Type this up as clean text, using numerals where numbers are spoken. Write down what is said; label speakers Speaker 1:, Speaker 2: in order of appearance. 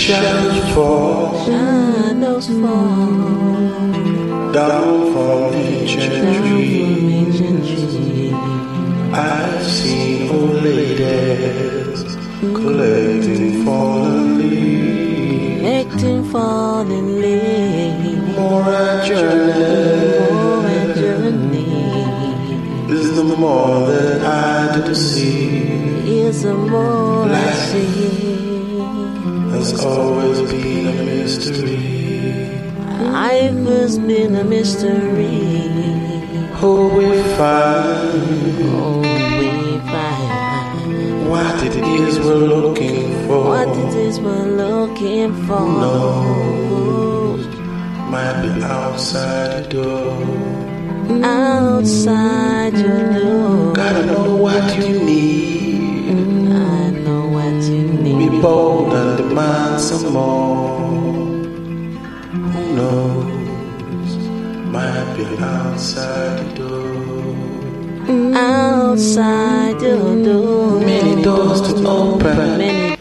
Speaker 1: shadows fall down from ancient trees. I see old ladies collecting fallen leaves. More I journey, is the more that I do see. Life has always been a mystery.
Speaker 2: Life has been a mystery.
Speaker 1: Who we find, what it is we're looking for. Who knows, might be outside the door.
Speaker 2: Outside your door.
Speaker 1: Gotta know what you need.
Speaker 2: I know what you need.
Speaker 1: Be bold and demand some more. Who knows, might be outside the door.
Speaker 2: Outside your door.
Speaker 1: Many doors to open.